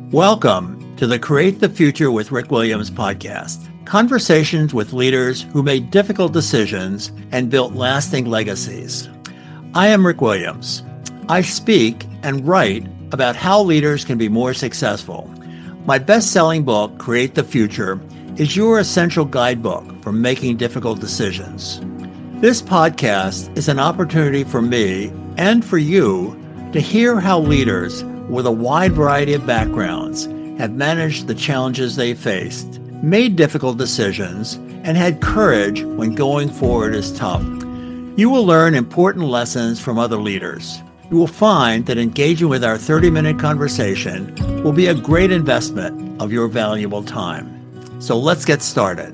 Welcome to the Create the Future with Rick Williams podcast. Conversations with leaders who made difficult decisions and built lasting legacies. I am Rick Williams. I speak and write about how leaders can be more successful. My best-selling book, Create the Future, is your essential guidebook for making difficult decisions. This podcast is an opportunity for me and for you to hear how leaders with a wide variety of backgrounds have managed the challenges they faced, made difficult decisions, and had courage when going forward is tough. You will learn important lessons from other leaders. You will find that engaging with our 30-minute conversation will be a great investment of your valuable time. So let's get started.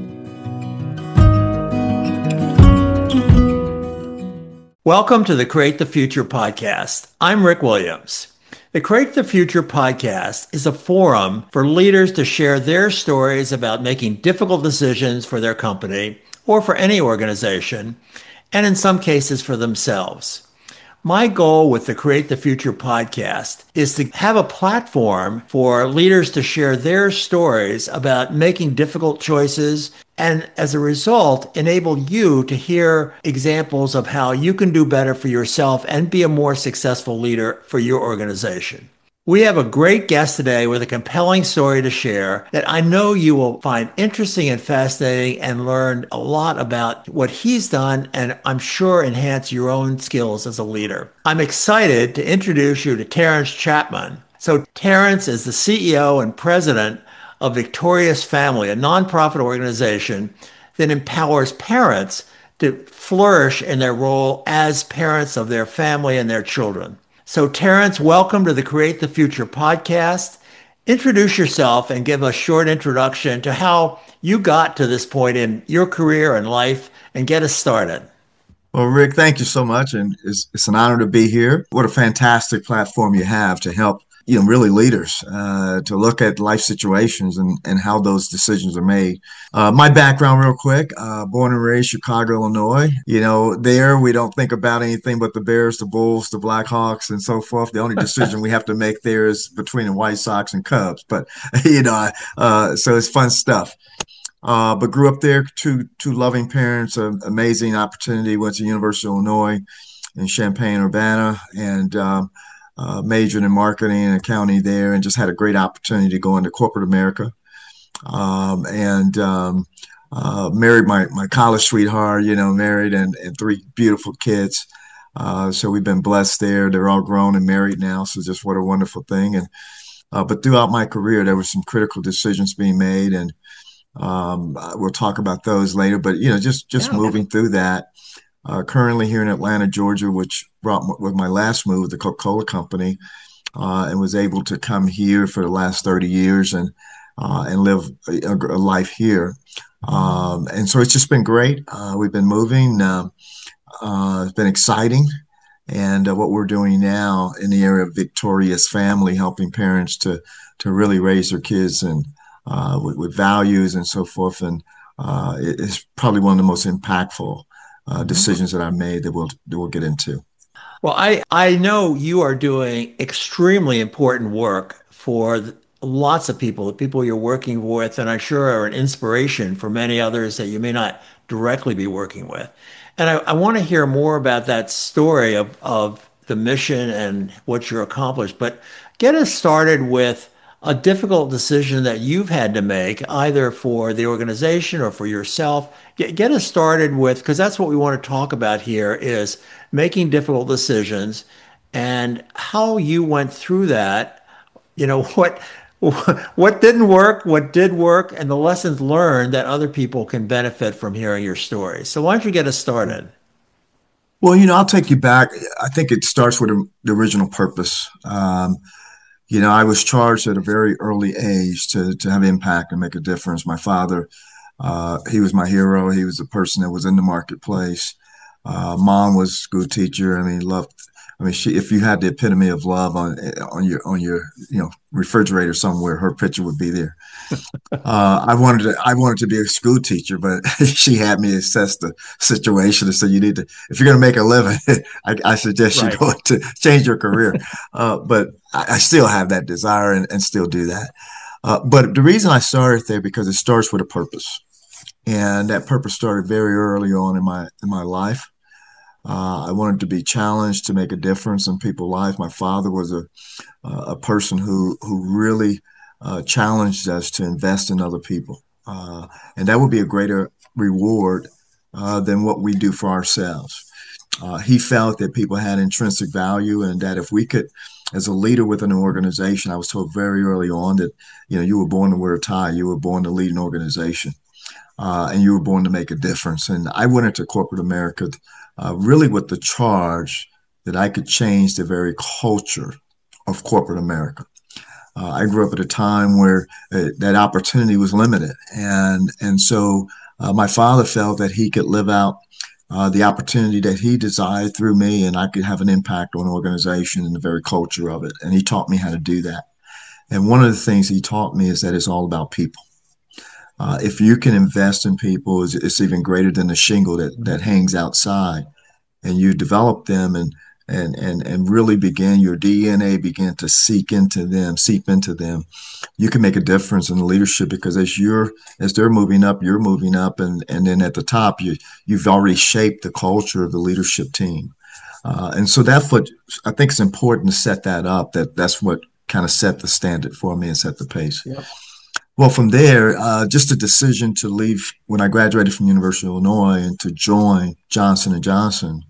Welcome to the Create the Future podcast. I'm Rick Williams. The Create the Future podcast is a forum for leaders to share their stories about making difficult decisions for their company or for any organization, and in some cases for themselves. My goal with the Create the Future podcast is to have a platform for leaders to share their stories about making difficult choices and, as a result, enable you to hear examples of how you can do better for yourself and be a more successful leader for your organization. We have a great guest today with a compelling story to share that I know you will find interesting and fascinating and learn a lot about what he's done and I'm sure enhance your own skills as a leader. I'm excited to introduce you to Terrence Chapman. So Terrence is the CEO and president of Victorious Family, a nonprofit organization that empowers parents to flourish in their role as parents of their family and their children. So Terrence, welcome to the Create the Future podcast. Introduce yourself and give a short introduction to how you got to this point in your career and life and get us started. Well, Rick, thank you so much. And it's an honor to be here. What a fantastic platform you have to help, really leaders to look at life situations and how those decisions are made. My background real quick, born and raised Chicago, Illinois. There we don't think about anything but the Bears, the Bulls, the Blackhawks, and so forth. The only decision we have to make there is between the White Sox and Cubs. But, so it's fun stuff. But grew up there, two loving parents, an amazing opportunity, went to University of Illinois in Champaign-Urbana and majored in marketing and accounting there and just had a great opportunity to go into corporate America. Married my college sweetheart, married and three beautiful kids. So we've been blessed there. They're all grown and married now. So just what a wonderful thing. And but throughout my career, there were some critical decisions being made and we'll talk about those later, but just moving through that. Currently here in Atlanta, Georgia, which brought with my last move, the Coca-Cola Company, and was able to come here for the last 30 years and live a life here. And so it's just been great. We've been moving. It's been exciting. And what we're doing now in the area of Victorious Family, helping parents to really raise their kids and with values and so forth. And it's probably one of the most impactful decisions that I made that we'll get into. Well, I know you are doing extremely important work for lots of people, the people you're working with, and I'm sure are an inspiration for many others that you may not directly be working with. And I want to hear more about that story of the mission and what you're accomplished. But get us started with a difficult decision that you've had to make, either for the organization or for yourself. Get us started with, because that's what we want to talk about here, is making difficult decisions and how you went through that. What didn't work, what did work, and the lessons learned that other people can benefit from hearing your story. So why don't you get us started? Well, I'll take you back. I think it starts with the original purpose. I was charged at a very early age to have impact and make a difference. My father, he was my hero. He was a person that was in the marketplace. Mom was a school teacher. I mean, loved I mean, if you had the epitome of love on your refrigerator somewhere, her picture would be there. I wanted to be a school teacher, but she had me assess the situation and said, you need to, if you're going to make a living, I suggest you Right. go to change your career. But I still have that desire and still do that. But the reason I started there because it starts with a purpose, and that purpose started very early on in my life. I wanted to be challenged to make a difference in people's lives. My father was a person who really challenged us to invest in other people, and that would be a greater reward than what we do for ourselves. He felt that people had intrinsic value, and that if we could, as a leader within an organization, I was told very early on that you were born to wear a tie, you were born to lead an organization, and you were born to make a difference. And I went into corporate America really with the charge that I could change the very culture of corporate America. I grew up at a time where that opportunity was limited, and so my father felt that he could live out the opportunity that he desired through me, and I could have an impact on an organization and the very culture of it. And he taught me how to do that. And one of the things he taught me is that it's all about people. If you can invest in people, it's even greater than the shingle that hangs outside, and you develop them and really begin your DNA begin to seep into them. You can make a difference in the leadership because as they're moving up, you're moving up, and then at the top, you've already shaped the culture of the leadership team. And so that's what I think it's important to set that up. That's what kind of set the standard for me and set the pace. Yep. Well, from there, just a decision to leave when I graduated from University of Illinois and to join Johnson and Johnson,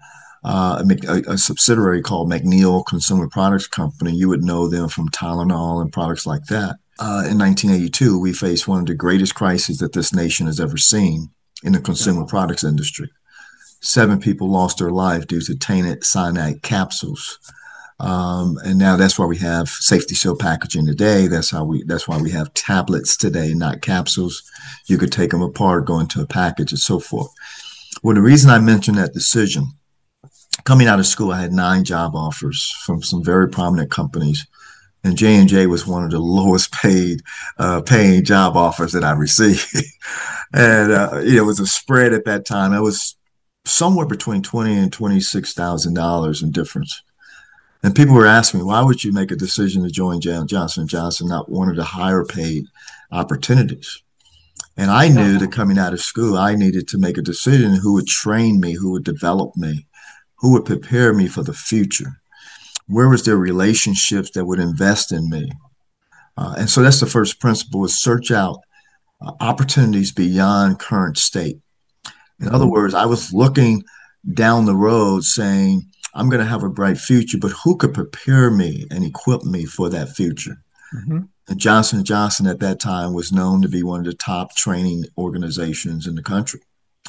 a subsidiary called McNeil Consumer Products Company. You would know them from Tylenol and products like that. In 1982, we faced one of the greatest crises that this nation has ever seen in the consumer products industry. 7 people lost their life due to tainted cyanide capsules. And now that's why we have safety seal packaging today. That's why we have tablets today, not capsules. You could take them apart, go into a package, and so forth. Well, the reason I mentioned that decision, coming out of school, I had 9 job offers from some very prominent companies, and J&J was one of the lowest paying job offers that I received. And it was a spread at that time. It was somewhere between $20,000 and $26,000 in difference. And people were asking me, why would you make a decision to join Johnson & Johnson, not one of the higher paid opportunities? And I knew that coming out of school, I needed to make a decision who would train me, who would develop me, who would prepare me for the future. Where was there relationships that would invest in me? And so that's the first principle, is search out opportunities beyond current state. In other words, I was looking down the road saying, I'm going to have a bright future, but who could prepare me and equip me for that future? Mm-hmm. And Johnson & Johnson at that time was known to be one of the top training organizations in the country.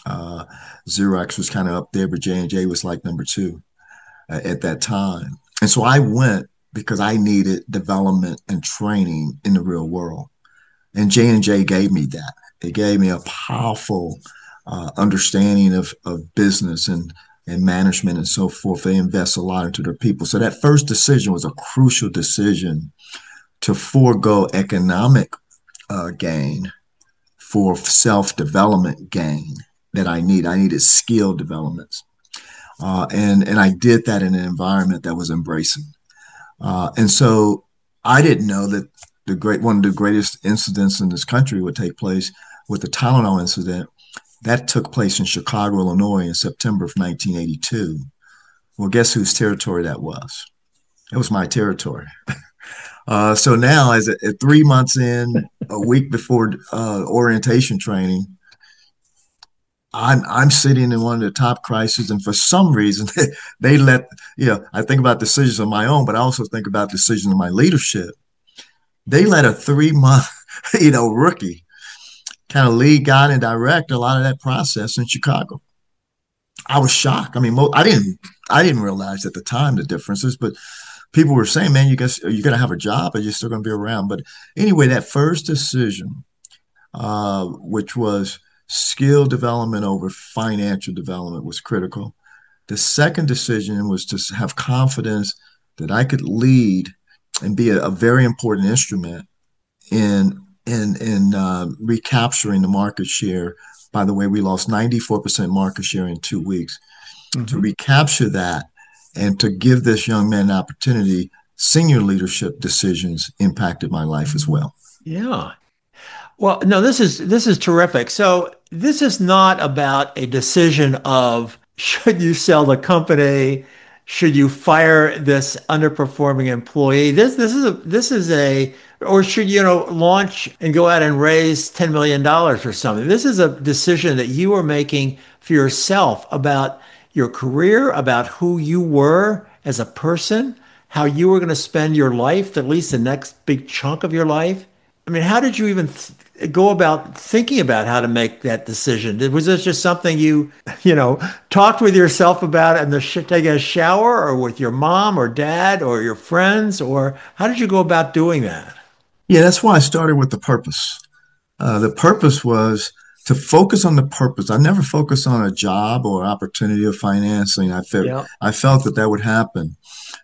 Xerox was kind of up there, but J&J was like number 2 at that time. And so I went because I needed development and training in the real world. And J&J gave me that. It gave me a powerful understanding of business and management and so forth. They invest a lot into their people. So that first decision was a crucial decision to forego economic gain for self-development gain that I need. I needed skill developments. And I did that in an environment that was embracing. And so I didn't know that one of the greatest incidents in this country would take place with the Tylenol incident. That took place in Chicago, Illinois in September of 1982. Well, guess whose territory that was? It was my territory. So now, as 3 months in, a week before orientation training, I'm sitting in one of the top crises, and for some reason, they let I think about decisions of my own, but I also think about decisions of my leadership. They let a 3-month, rookie kind of lead, guide, and direct a lot of that process in Chicago. I was shocked. I mean, I didn't realize at the time the differences, but people were saying, "Man, you're going to have a job, but you're still going to be around." But anyway, that first decision, which was skill development over financial development, was critical. The second decision was to have confidence that I could lead and be a very important instrument in recapturing the market share. By the way, we lost 94% market share in 2 weeks. To Hmm. recapture that and to give this young man an opportunity, senior leadership decisions impacted my life as well. Yeah. Well, no, this is terrific. So this is not about a decision of should you sell the company, should you fire this underperforming employee. This is a or should launch and go out and raise $10 million or something. This is a decision that you are making for yourself about your career, about who you were as a person, how you were going to spend your life, at least the next big chunk of your life. I mean, how did you even go about thinking about how to make that decision? Was this just something you talked with yourself about in taking a shower, or with your mom or dad or your friends, or how did you go about doing that? Yeah, that's why I started with the purpose. The purpose was to focus on the purpose. I never focused on a job or opportunity or financing. Yeah. I felt that that would happen.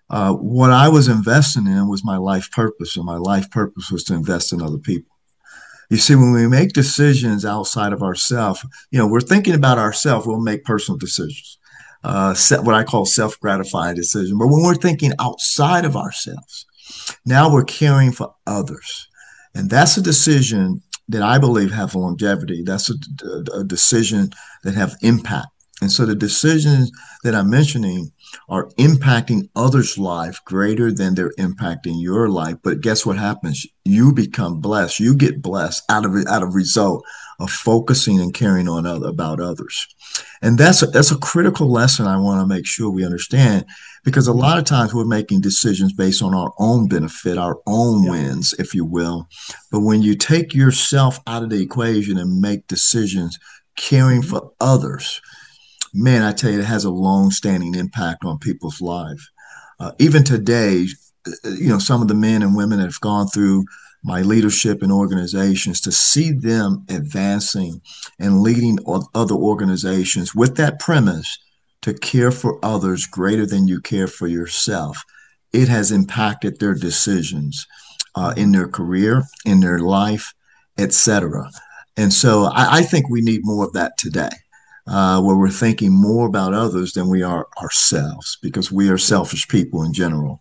What I was investing in was my life purpose, and my life purpose was to invest in other people. You see, when we make decisions outside of ourselves, we're thinking about ourselves, we'll make personal decisions, set what I call self-gratifying decisions. But when we're thinking outside of ourselves, now we're caring for others. And that's a decision that I believe have longevity. That's a decision that have impact. And so the decisions that I'm mentioning are impacting others' life greater than they're impacting your life. But guess what happens? You become blessed. You get blessed out of result of focusing and caring on about others. And that's a critical lesson I want to make sure we understand, because a lot of times we're making decisions based on our own benefit, our own Yeah. wins, if you will. But when you take yourself out of the equation and make decisions caring Mhm. for others, man, I tell you, it has a long-standing impact on people's lives. Even today, some of the men and women that have gone through my leadership in organizations, to see them advancing and leading other organizations with that premise to care for others greater than you care for yourself, it has impacted their decisions in Mhm. their career, in their life, etc. And so I think we need more of that today, where we're thinking more about others than we are ourselves, because we are Yeah. selfish people in general.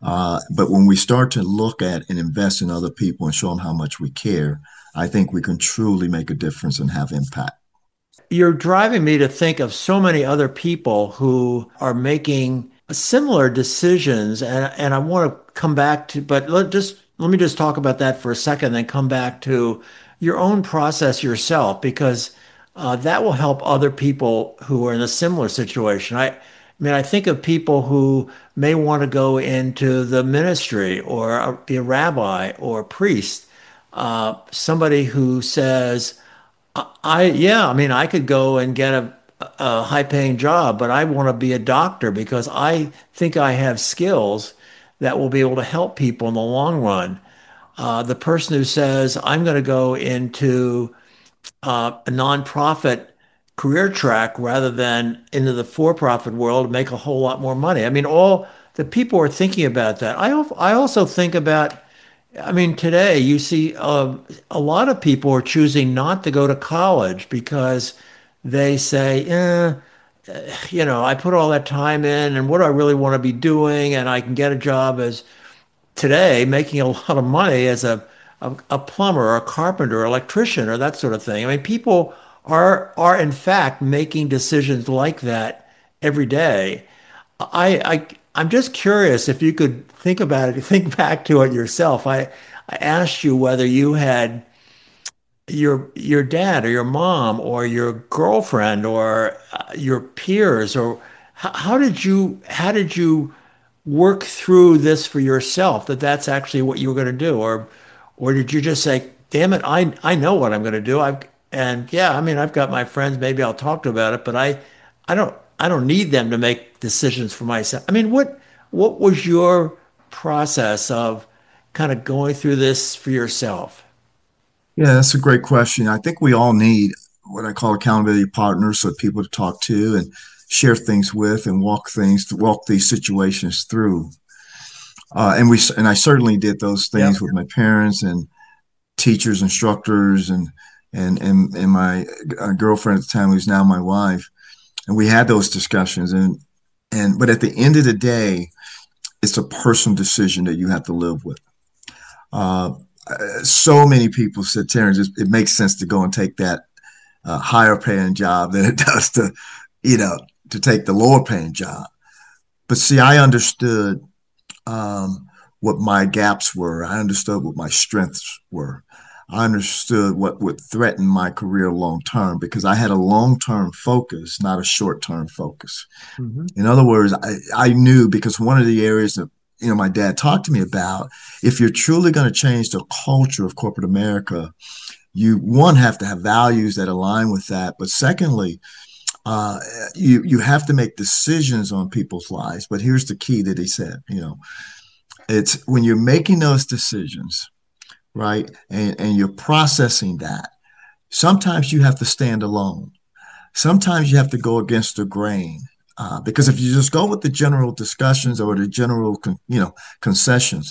But when we start to look at and invest in other people and show them how much we care, I think we can truly make a difference and have impact. You're driving me to think of so many other people who are making similar decisions, and I want to come back to, but let me just talk about that for a second, then come back to your own process yourself, because that will help other people who are in a similar situation. I mean, I think of people who may want to go into the ministry or be a rabbi or a priest, somebody who says, yeah, I mean, I could go and get a high-paying job, but I want to be a doctor because I think I have skills that will be able to help people in the long run. The person who says, I'm going to go into a nonprofit career track rather than into the for-profit world, make a whole lot more money. I mean, all the people are thinking about that. I also think about, I mean, today you see a lot of people are choosing not to go to college because they say, I put all that time in, and what do I really want to be doing? And I can get a job as today making a lot of money as a plumber or a carpenter or electrician or that sort of thing. I mean, people are in fact making decisions like that every day. I'm just curious if you could think about it, think back to it yourself. I asked you whether you had your dad or your mom or your girlfriend or your peers, or how did you work through this for yourself, that that's actually what you were going to do, or did you just say, damn it, I know what I'm going to do. And yeah, I mean, I've got my friends, maybe I'll talk to about it, but I don't need them to make decisions for myself. I mean, what was your process of kind of going through this for yourself? Yeah, that's a great question. I think we all need what I call accountability partners, so people to talk to. share things with and walk these situations through. And I certainly did those Yep. things with my parents and teachers, instructors, and my girlfriend at the time, who's now my wife. And we had those discussions. But at the end of the day, it's a personal decision that you have to live with. Uh, so many people said, Terrence, it makes sense to go and take that higher paying job than it does to take the lower paying job. But see, I understood what my gaps were. I understood what my strengths were. I understood what would threaten my career long term because I had a long term focus, not a short term focus. Mm-hmm. In other words, I knew because one of the areas that my dad talked to me about, if you're truly going to change the culture of corporate America, you one have to have values that align with that. But secondly, you have to make decisions on people's lives. But here's the key that he said, it's when you're making those decisions, right? And you're processing that. Sometimes you have to stand alone. Sometimes you have to go against the grain. Because if you just go with the general discussions or the general, concessions,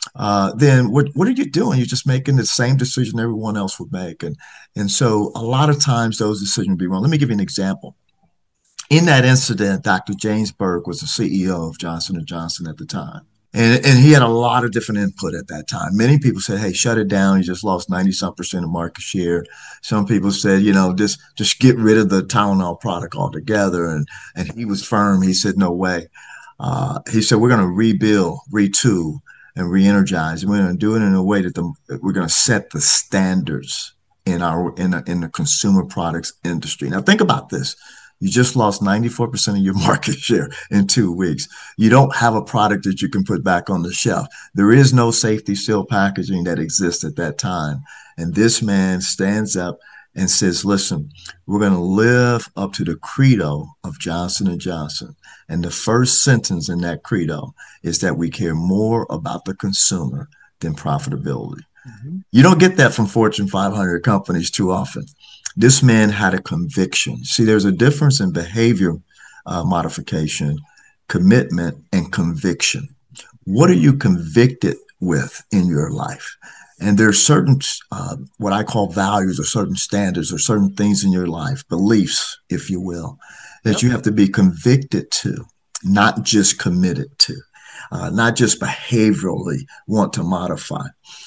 then what are you doing? You're just making the same decision everyone else would make. And so a lot of times those decisions would be wrong. Let me give you an example. In that incident, Dr. James Burke was the CEO of Johnson & Johnson at the time. And he had a lot of different input at that time. Many people said, hey, shut it down. You just lost 90-some% of market share. Some people said, just get rid of the Tylenol product altogether. And he was firm. He said, no way. He said, we're going to rebuild, retool, and re-energize. And we're going to do it in a way that we're going to set the standards in the consumer products industry. Now, think about this. You just lost 94% of your market share in 2 weeks. You don't have a product that you can put back on the shelf. There is no safety seal packaging that exists at that time. And this man stands up and says, listen, we're going to live up to the credo of Johnson & Johnson. And the first sentence in that credo is that we care more about the consumer than profitability. Mm-hmm. You don't get that from Fortune 500 companies too often. This man had a conviction. See, there's a difference in behavior modification, commitment, and conviction. What are you convicted with in your life? And there's certain, what I call values or certain standards or certain things in your life, beliefs, if you will, that you have to be convicted to, not just committed to, not just behaviorally want to modify.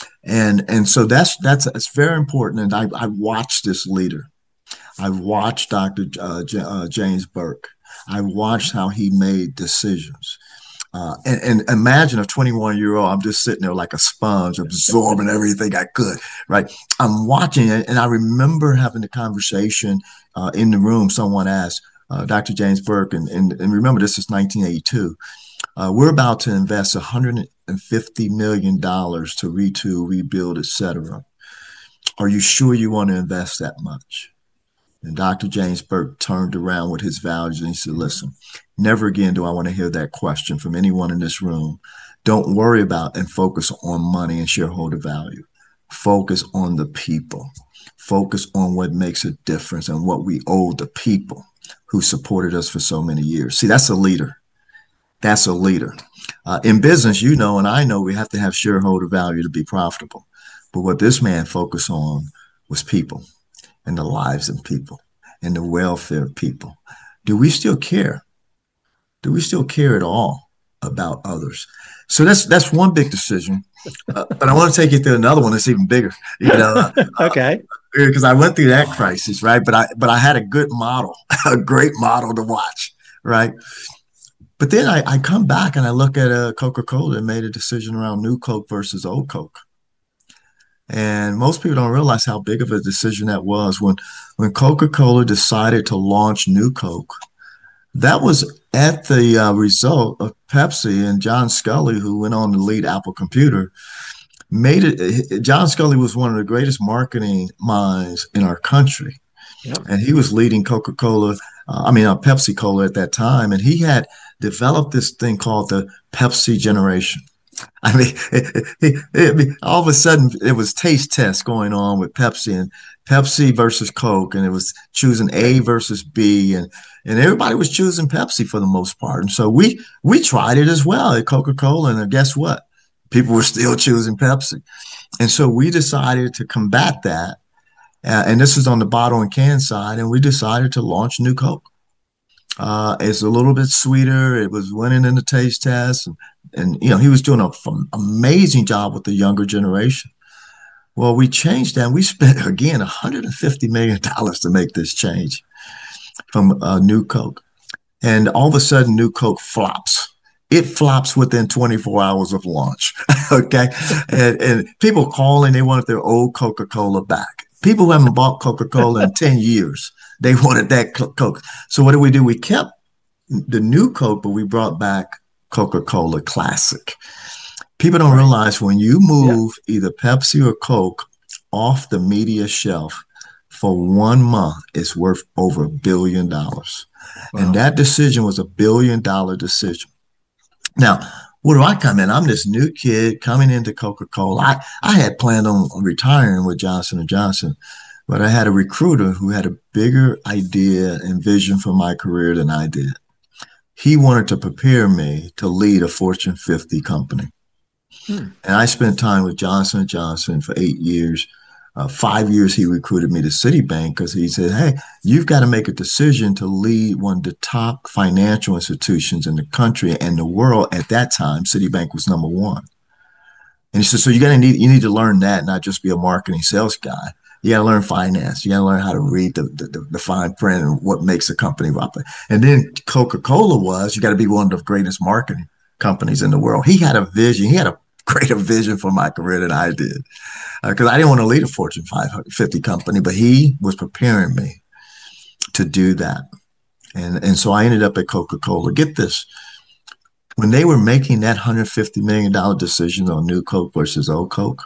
And so that's very important. And I watched this leader. I watched Dr. James Burke. I watched how he made decisions. And imagine a 21-year-old, I'm just sitting there like a sponge, absorbing everything I could, right? I'm watching it, and I remember having a conversation in the room. Someone asked Dr. James Burke, and remember, this is 1982. We're about to invest $150 million to retool, rebuild, et cetera. Are you sure you want to invest that much? And Dr. James Burke turned around with his values and he said, listen, never again do I want to hear that question from anyone in this room. Don't worry about and focus on money and shareholder value. Focus on the people. Focus on what makes a difference and what we owe the people who supported us for so many years. See, that's a leader. That's a leader. In business, and I know we have to have shareholder value to be profitable. But what this man focused on was people and the lives of people and the welfare of people. Do we still care? Do we still care at all about others? So that's one big decision. But I want to take you through another one that's even bigger. Okay. Because I went through that crisis, right? But I had a good model, a great model to watch, right? But then I come back and I look at Coca-Cola and made a decision around new Coke versus old Coke. And most people don't realize how big of a decision that was when Coca-Cola decided to launch New Coke. That was at the result of Pepsi and John Sculley, who went on to lead Apple Computer, made it. John Sculley was one of the greatest marketing minds in our country. Yep. And he was leading Pepsi Cola at that time. And he had developed this thing called the Pepsi generation. I mean, all of a sudden it was taste tests going on with Pepsi and Pepsi versus Coke, and it was choosing A Right. versus B, and everybody was choosing Pepsi for the most part. And so we tried it as well at Coca-Cola, and guess what? People were still choosing Pepsi. And so we decided to combat that. And this is on the bottle and can side, and we decided to launch New Coke. It's a little bit sweeter. It was winning in the taste test, and he was doing an amazing job with the younger generation. Well, we changed that. We spent again $150 million to make this change from New Coke, and all of a sudden, New Coke flops. It flops within 24 hours of launch. Okay, and people calling, they wanted their old Coca Cola back. People who haven't bought Coca Cola in 10 years, they wanted that Coke. So what did we do? We kept the new Coke, but we brought back Coca-Cola Classic. People don't Right. realize when you Yeah. move either Pepsi or Coke off the media shelf for 1 month, it's worth over $1 billion. And Wow. that decision was $1 billion decision. Now, where do I come in? I'm this new kid coming into Coca-Cola. I had planned on retiring with Johnson and Johnson, but I had a recruiter who had a bigger idea and vision for my career than I did. He wanted to prepare me to lead a Fortune 50 company. Hmm. And I spent time with Johnson and Johnson for 8 years. 5 years he recruited me to Citibank because he said, "Hey, you've got to make a decision to lead one of the top financial institutions in the country and the world." At that time, Citibank was number one. And he said, "So you need to learn that, not just be a marketing sales guy. You got to learn finance. You got to learn how to read the fine print and what makes a company operate." And then Coca-Cola was, you got to be one of the greatest marketing companies in the world. He had a vision. He had a greater vision for my career than I did because I didn't want to lead a Fortune 550 company, but he was preparing me to do that. And so I ended up at Coca-Cola. Get this. When they were making that $150 million decision on new Coke versus old Coke,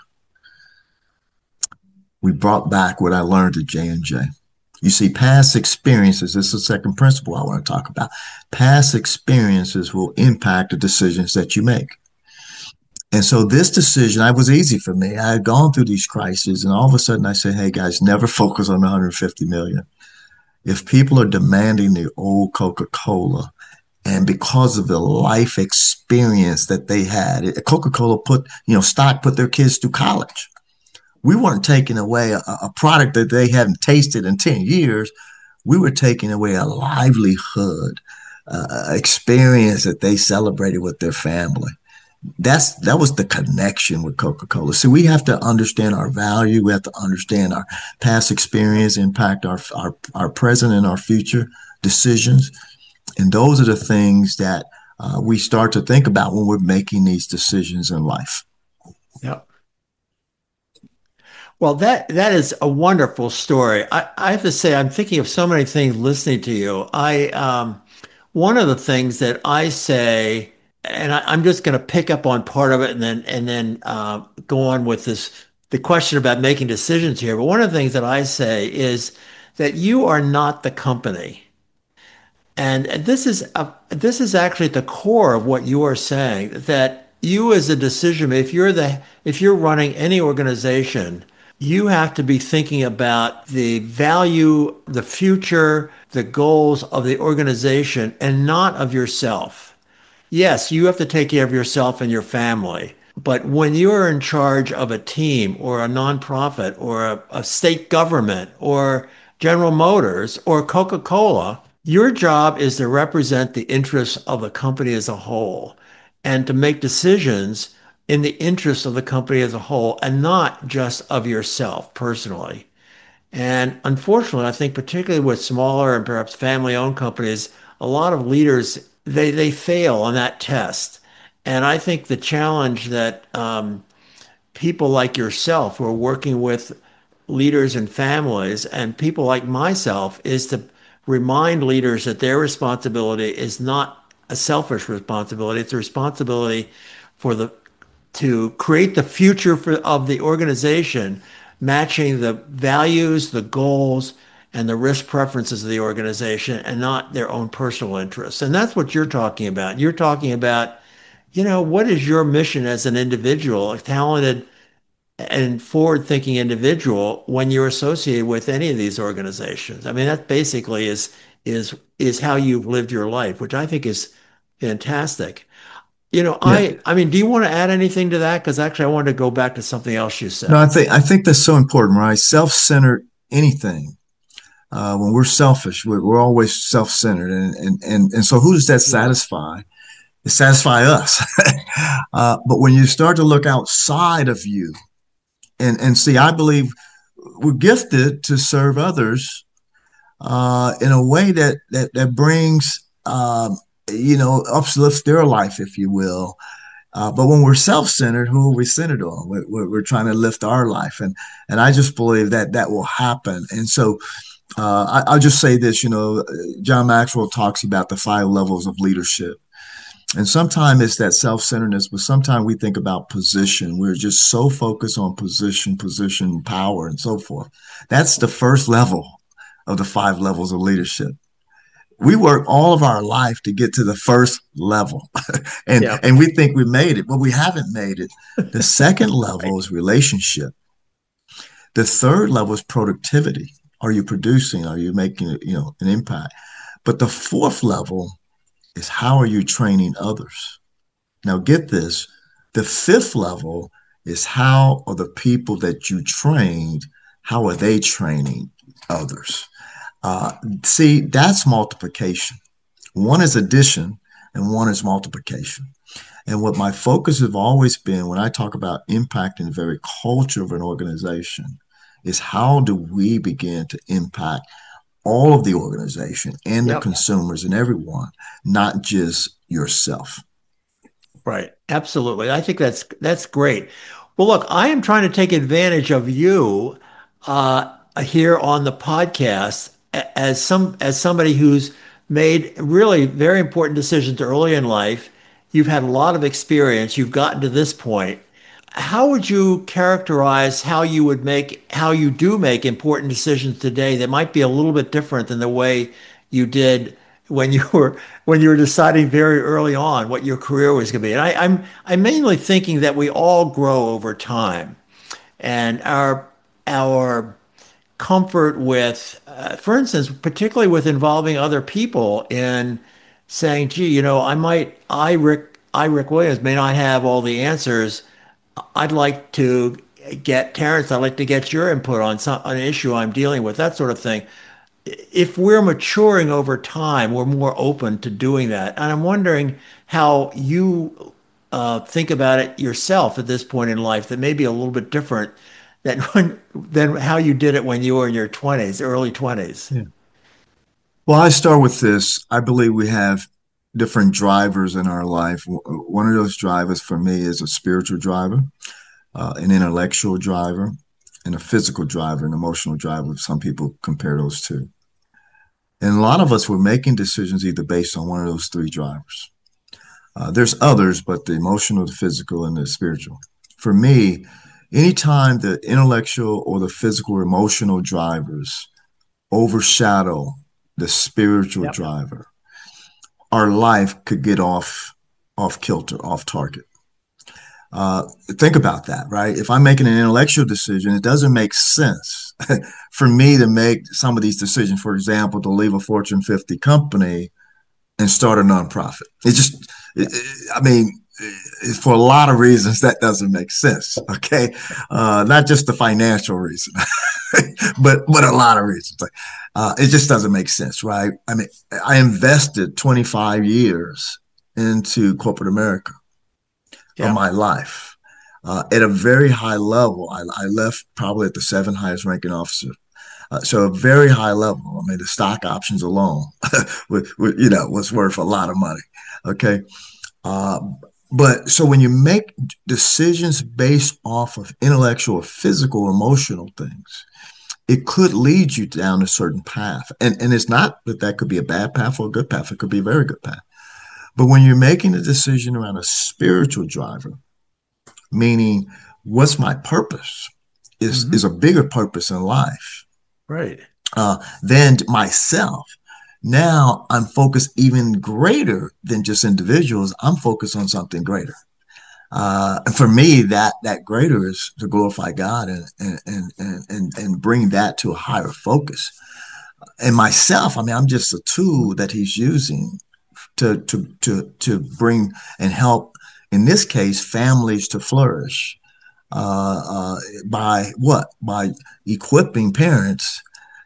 we brought back what I learned at J&J. You see, past experiences, this is the second principle I want to talk about. Past experiences will impact the decisions that you make. And so this decision, it was easy for me. I had gone through these crises, and all of a sudden I said, "Hey guys, never focus on the 150 million. If people are demanding the old Coca-Cola, and because of the life experience that they had, Coca-Cola stock put their kids through college. We weren't taking away a product that they hadn't tasted in 10 years. We were taking away a livelihood experience that they celebrated with their family. That was the connection with Coca-Cola. So we have to understand our value. We have to understand our past experience impact our present and our future decisions. And those are the things that we start to think about when we're making these decisions in life. Yeah. Well, that is a wonderful story. I have to say, I'm thinking of so many things listening to you. One of the things that I say, and I'm just going to pick up on part of it and then go on with the question about making decisions here. But one of the things that I say is that you are not the company. And this is actually at the core of what you are saying, that you as a decision maker, if you're running any organization, you have to be thinking about the value, the future, the goals of the organization and not of yourself. Yes, you have to take care of yourself and your family. But when you're in charge of a team or a nonprofit or a state government or General Motors or Coca-Cola, your job is to represent the interests of the company as a whole and to make decisions in the interest of the company as a whole and not just of yourself personally. And unfortunately, I think particularly with smaller and perhaps family-owned companies, a lot of leaders they fail on that test. And I think the challenge that people like yourself who are working with leaders and families and people like myself is to remind leaders that their responsibility is not a selfish responsibility. It's a responsibility for the to create the future of the organization, matching the values, the goals, and the risk preferences of the organization and not their own personal interests. And that's what you're talking about. You're talking about what is your mission as an individual, a talented and forward-thinking individual when you're associated with any of these organizations? I mean, that basically is how you've lived your life, which I think is fantastic. Yeah. I mean, do you want to add anything to that? Because actually, I wanted to go back to something else you No, said. I think that's so important, right? Self-centered anything. When we're selfish, we're always self-centered, and so who does that Yeah. satisfy? It satisfies us. But when you start to look outside of you, and see, I believe we're gifted to serve others in a way that brings uplifts their life, if you will. But when we're self-centered, who are we centered on? We're trying to lift our life, and I just believe that will happen. And so I'll just say this, John Maxwell talks about the 5 levels of leadership. And sometimes it's that self-centeredness, but sometimes we think about position. We're just so focused on position, power, and so forth. That's the first level of the 5 levels of leadership. We work all of our life to get to the first level, and Yeah. and we think we made it, but we haven't made it. The second level Right. is relationship. The third level is productivity. Are you producing? Are you making an impact? But the fourth level is how are you training others? Now, get this, the fifth level is how are the people that you trained, how are they training others? Uh, See, that's multiplication. One is addition and one is multiplication. And what my focus have always been when I talk about impacting the very culture of an organization is how do we begin to impact all of the organization and the Yep. consumers and everyone, not just yourself. Right. Absolutely. I think that's great. Well, look, I am trying to take advantage of you here on the podcast as somebody who's made really very important decisions early in life. You've had a lot of experience. You've gotten to this point. How would you characterize how you do make important decisions today that might be a little bit different than the way you did when you were deciding very early on what your career was going to be? And I'm mainly thinking that we all grow over time, and our comfort with, for instance, particularly with involving other people in saying, "Gee, Rick Williams may not have all the answers. I'd like to get Terrence. I'd like to get your input on an issue I'm dealing with, that sort of thing." If we're maturing over time, we're more open to doing that. And I'm wondering how you think about it yourself at this point in life that may be a little bit different than how you did it when you were in your 20s, early 20s. Yeah. Well, I start with this. I believe we have different drivers in our life. One of those drivers for me is a spiritual driver, an intellectual driver, and a physical driver, an emotional driver. Some people compare those two. And a lot of us were making decisions either based on one of those three drivers. There's others, but the emotional, the physical, and the spiritual. For me, anytime the intellectual or the physical or emotional drivers overshadow the spiritual Yep. driver, our life could get off kilter, off target. Think about that, right? If I'm making an intellectual decision, it doesn't make sense for me to make some of these decisions. For example, to leave a Fortune 50 company and start a nonprofit. I mean, for a lot of reasons, that doesn't make sense. Okay, not just the financial reason, but a lot of reasons. It just doesn't make sense, right? I mean, I invested 25 years into corporate America of Yeah. my life at a very high level. I left probably at the seventh highest ranking officer. So a very high level. I mean, the stock options alone, was worth a lot of money. Okay. Uh, but so when you make decisions based off of intellectual, physical, emotional things, it could lead you down a certain path. And it's not that could be a bad path or a good path. It could be a very good path. But when you're making a decision around a spiritual driver, meaning what's my purpose, is Hmm. a bigger purpose in life Right. than myself. Now I'm focused even greater than just individuals. I'm focused on something greater. And for me, that greater is to glorify God and bring that to a higher focus. And myself, I mean, I'm just a tool that He's using to bring and help. In this case, families to flourish by what? By equipping parents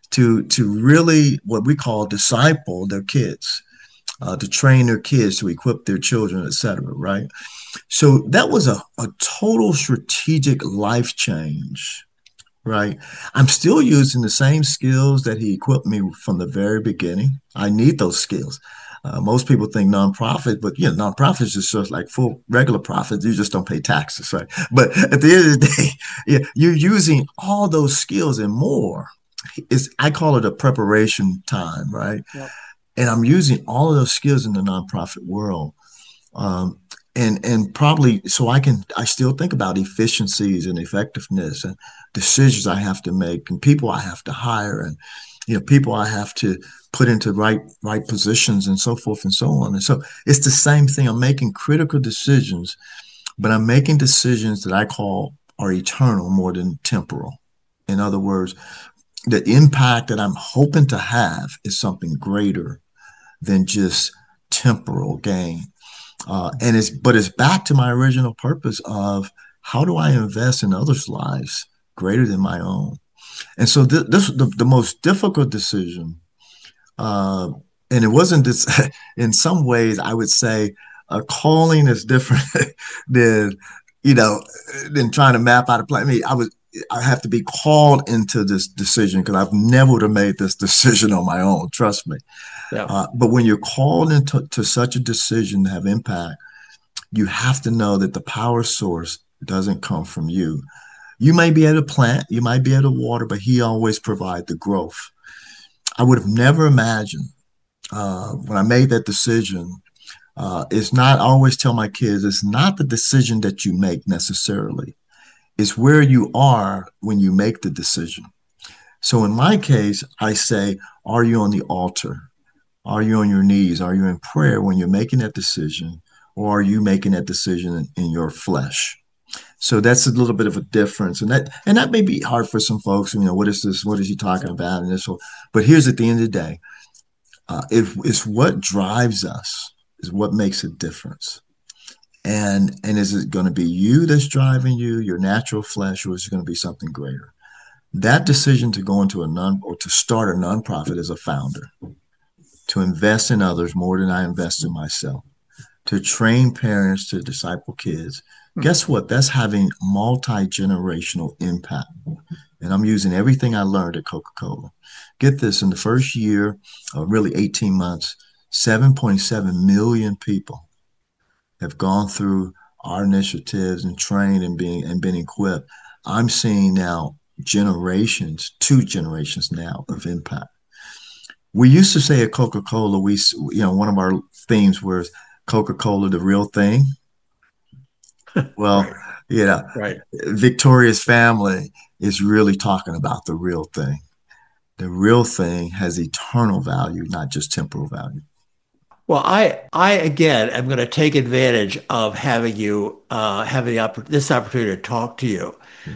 to really what we call disciple their kids, to train their kids, to equip their children, etc. Right. So that was a total strategic life change, right? I'm still using the same skills that he equipped me from the very beginning. I need those skills. Most people think nonprofit, but nonprofits is just like full regular profits. You just don't pay taxes, right? But at the end of the day, yeah, you're using all those skills and more. I call it a preparation time, right? Yep. And I'm using all of those skills in the nonprofit world. Um, and probably so I still think about efficiencies and effectiveness and decisions I have to make and people I have to hire and people I have to put into right positions and so forth and so on. And so it's the same thing. I'm making critical decisions, but I'm making decisions that I call are eternal more than temporal. In other words, the impact that I'm hoping to have is something greater than just temporal gain. But it's back to my original purpose of how do I invest in others' lives greater than my own? And so this the most difficult decision, uh, and it wasn't this. In some ways, I would say a calling is different than you know than trying to map out a plan. I have to be called into this decision because I've never would have made this decision on my own. Trust me. Yeah. But when you're called into such a decision to have impact, you have to know that the power source doesn't come from you. You may be able to plant, you might be able to water, but He always provides the growth. I would have never imagined when I made that decision. It's not, I always tell my kids, it's not the decision that you make necessarily, it's where you are when you make the decision. So in my case, I say, are you on the altar? Are you on your knees? Are you in prayer when you're making that decision? Or are you making that decision in your flesh? So that's a little bit of a difference, and that may be hard for some folks. What is this? What is he talking about? And this, but here's at the end of the day, it's what drives us is what makes a difference. And is it going to be you that's driving you, your natural flesh, or is it going to be something greater? That decision to go into or to start a nonprofit as a founder, to invest in others more than I invest in myself, to train parents to disciple kids. Guess what? That's having multi-generational impact. And I'm using everything I learned at Coca-Cola. Get this, in the first year, really 18 months, 7.7 million people have gone through our initiatives and trained and been equipped. I'm seeing now generations, 2 generations now of impact. We used to say at Coca-Cola, one of our themes was Coca-Cola, the real thing. Well, Right. yeah, Right. Victoria's family is really talking about the real thing. The real thing has eternal value, not just temporal value. Well, I again am going to take advantage of having you having this opportunity to talk to you.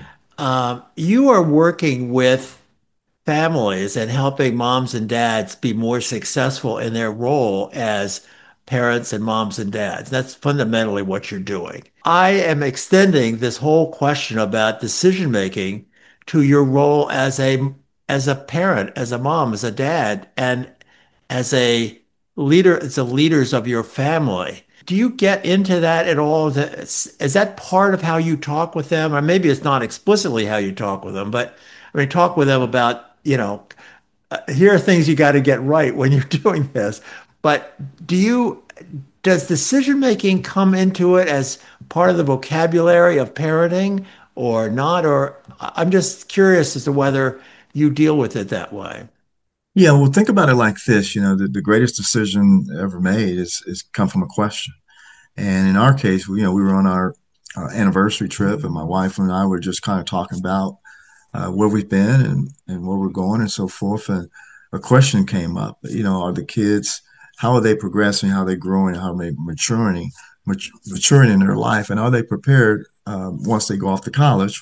You are working with families and helping moms and dads be more successful in their role as parents and moms and dads. That's fundamentally what you're doing. I am extending this whole question about decision making to your role as a parent, as a mom, as a dad, and as a leader, as the leaders of your family. Do you get into that at all? Is that part of how you talk with them? Or maybe it's not explicitly how you talk with them, but I mean, talk with them about, here are things you got to get right when you're doing this. But does decision making come into it as part of the vocabulary of parenting or not? Or I'm just curious as to whether you deal with it that way. Yeah, well, think about it like this. The greatest decision ever made is come from a question. And in our case, we were on our anniversary trip, and my wife and I were just kind of talking about where we've been and where we're going and so forth. And a question came up. Are the kids, how are they progressing? How are they growing? How are they maturing in their life? And are they prepared once they go off to college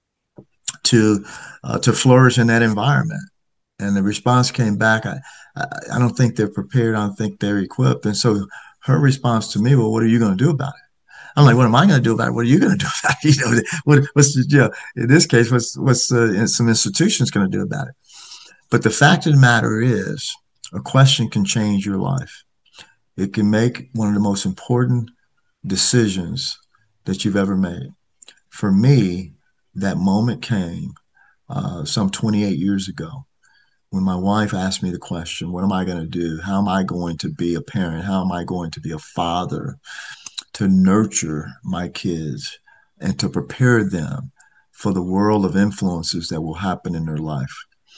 to to flourish in that environment? And the response came back, I don't think they're prepared. I don't think they're equipped. And so her response to me, well, what are you going to do about it? I'm like, what am I going to do about it? What are you going to do about it? What's the, in this case, what's some institutions going to do about it? But the fact of the matter is, a question can change your life. It can make one of the most important decisions that you've ever made. For me, that moment came some 28 years ago when my wife asked me the question, what am I going to do? How am I going to be a parent? How am I going to be a father to nurture my kids and to prepare them for the world of influences that will happen in their life?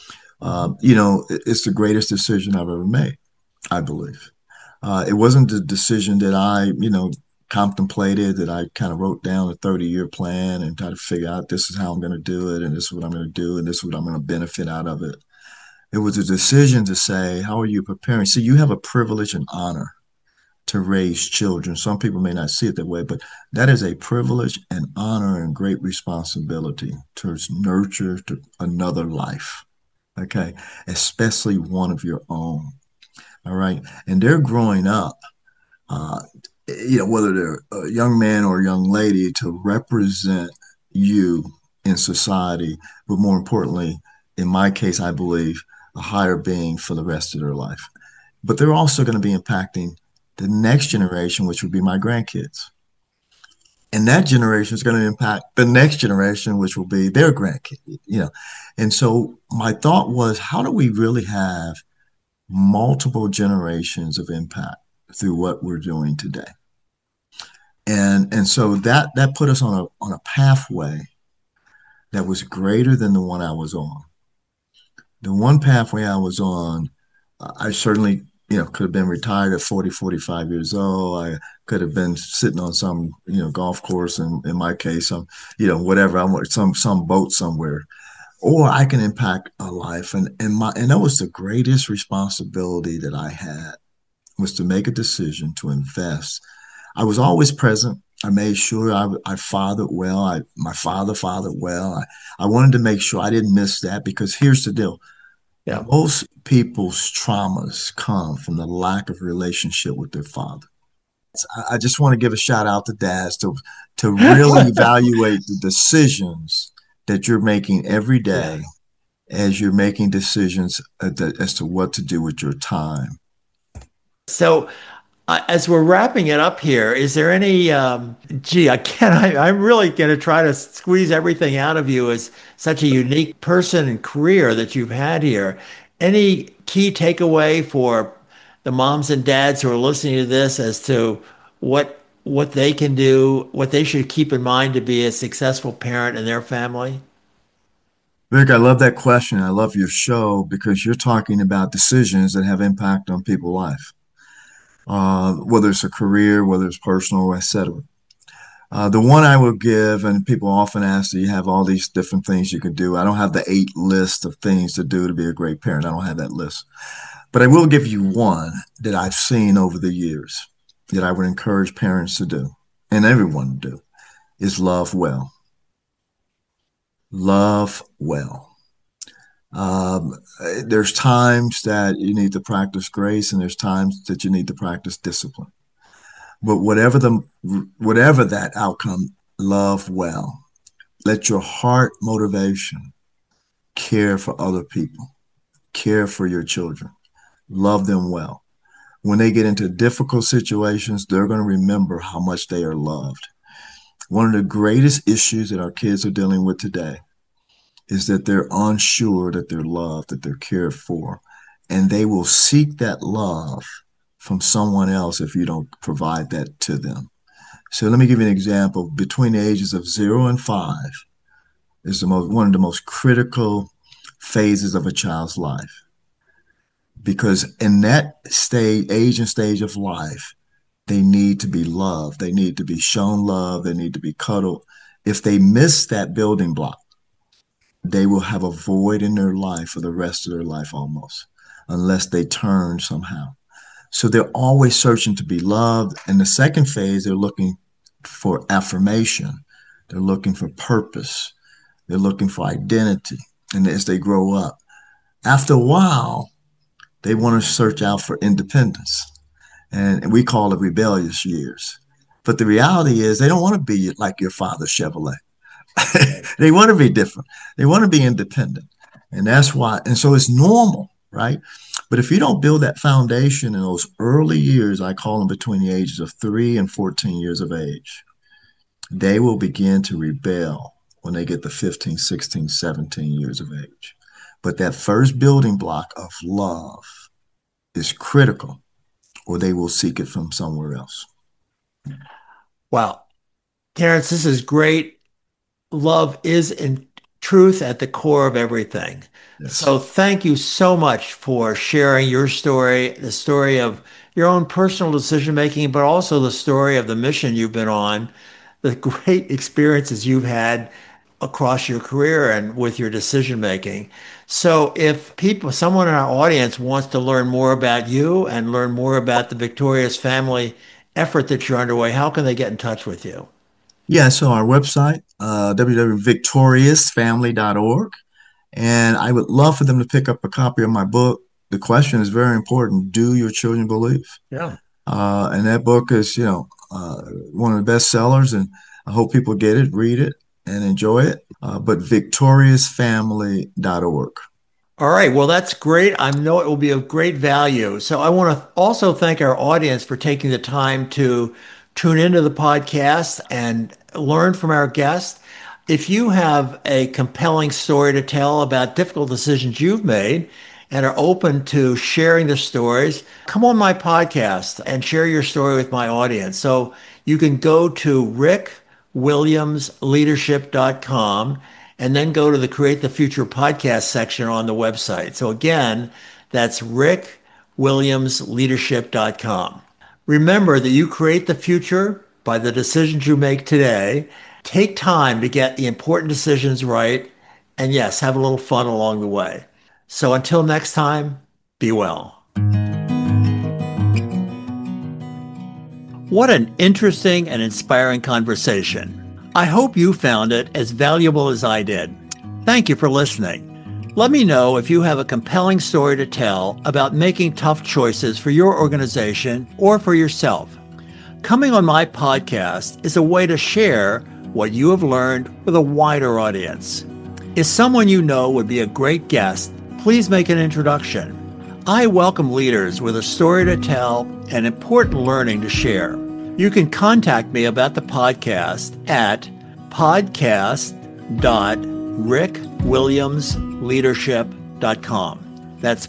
It's the greatest decision I've ever made, I believe. It wasn't a decision that I, contemplated, that I kind of wrote down a 30-year plan and tried to figure out this is how I'm going to do it, and this is what I'm going to do, and this is what I'm going to benefit out of it. It was a decision to say, how are you preparing? See, you have a privilege and honor to raise children. Some people may not see it that way, but that is a privilege and honor and great responsibility to nurture to another life. Okay. Especially one of your own. All right. And they're growing up, uh, whether they're a young man or a young lady, to represent you in society, but more importantly, in my case, I believe a higher being for the rest of their life. But they're also going to be impacting the next generation, which would be my grandkids. And that generation is going to impact the next generation, which will be their grandkids. And so my thought was, how do we really have multiple generations of impact through what we're doing today? And so that put us on a pathway that was greater than the one I was on. The one pathway I was on, I certainly, could have been retired at 40, 45 years old. I could have been sitting on some, golf course, and in my case, whatever, I want some boat somewhere. Or I can impact a life. And that was the greatest responsibility that I had, was to make a decision to invest. I was always present. I made sure I fathered well. My father fathered well. I wanted to make sure I didn't miss that, because here's the deal. Yeah. Most people's traumas come from the lack of relationship with their father. I just want to give a shout out to dads to really evaluate the decisions that you're making every day, as you're making decisions as to what to do with your time. So, as we're wrapping it up here, is there any, I'm really going to try to squeeze everything out of you as such a unique person and career that you've had here. Any key takeaway for the moms and dads who are listening to this as to what they can do, what they should keep in mind to be a successful parent in their family? Rick, I love that question. I love your show because you're talking about decisions that have impact on people's life, whether it's a career, whether it's personal, etc. The one I will give, and people often ask, do you have all these different things you can do? I don't have the 8 list of things to do to be a great parent. I don't have that list. But I will give you one that I've seen over the years that I would encourage parents to do, and everyone to do, is love well. Love well. There's times that you need to practice grace, and there's times that you need to practice discipline. But whatever that outcome, love well. Let your heart motivation care for other people, care for your children, love them well. When they get into difficult situations, they're going to remember how much they are loved. One of the greatest issues that our kids are dealing with today is that they're unsure that they're loved, that they're cared for, and they will seek that love from someone else if you don't provide that to them. So let me give you an example. Between the ages of 0 and 5 is one of the most critical phases of a child's life, because in that age and stage of life, they need to be loved. They need to be shown love. They need to be cuddled. If they miss that building block, they will have a void in their life for the rest of their life almost. unless they turn somehow. So they're always searching to be loved. And the second phase, they're looking for affirmation. They're looking for purpose. They're looking for identity. And as they grow up, after a while, they want to search out for independence. And we call it rebellious years. But the reality is they don't want to be like your father's Chevrolet. They want to be different. They want to be independent. And that's why, and so it's normal, right? But if you don't build that foundation in those early years, I call them between the ages of 3 and 14 years of age, they will begin to rebel when they get to 15, 16, 17 years of age. But that first building block of love is critical, or they will seek it from somewhere else. Wow. Terrence, this is great. Love is in truth at the core of everything. Yes. So thank you so much for sharing your story, the story of your own personal decision making, but also the story of the mission you've been on, the great experiences you've had across your career and with your decision making. So if someone in our audience wants to learn more about you and learn more about the Victorious Family effort that you're underway, how can they get in touch with you? Yeah, so our website, www.victoriousfamily.org. And I would love for them to pick up a copy of my book. The question is very important. Do your children believe? Yeah. And that book is, one of the best sellers. And I hope people get it, read it, and enjoy it. But victoriousfamily.org. All right. Well, that's great. I know it will be of great value. So I want to also thank our audience for taking the time to tune into the podcast and learn from our guests. If you have a compelling story to tell about difficult decisions you've made and are open to sharing the stories, come on my podcast and share your story with my audience. So you can go to rickwilliamsleadership.com and then go to the Create the Future podcast section on the website. So again, that's rickwilliamsleadership.com. Remember that you create the future by the decisions you make today. Take time to get the important decisions right. And yes, have a little fun along the way. So until next time, be well. What an interesting and inspiring conversation. I hope you found it as valuable as I did. Thank you for listening. Let me know if you have a compelling story to tell about making tough choices for your organization or for yourself. Coming on my podcast is a way to share what you have learned with a wider audience. If someone you know would be a great guest, please make an introduction. I welcome leaders with a story to tell and important learning to share. You can contact me about the podcast at podcast.rickwilliamsleadership.com. That's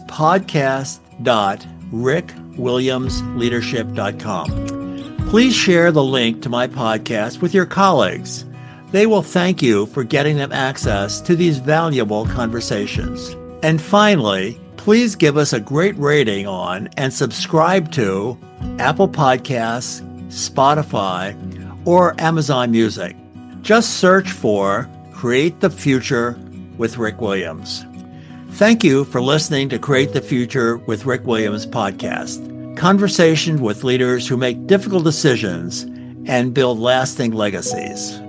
podcast.rickwilliamsleadership.com. Please share the link to my podcast with your colleagues. They will thank you for getting them access to these valuable conversations. And finally, please give us a great rating on and subscribe to Apple Podcasts, Spotify, or Amazon Music. Just search for Create the Future with Rick Williams. Thank you for listening to Create the Future with Rick Williams podcast. Conversations with leaders who make difficult decisions and build lasting legacies.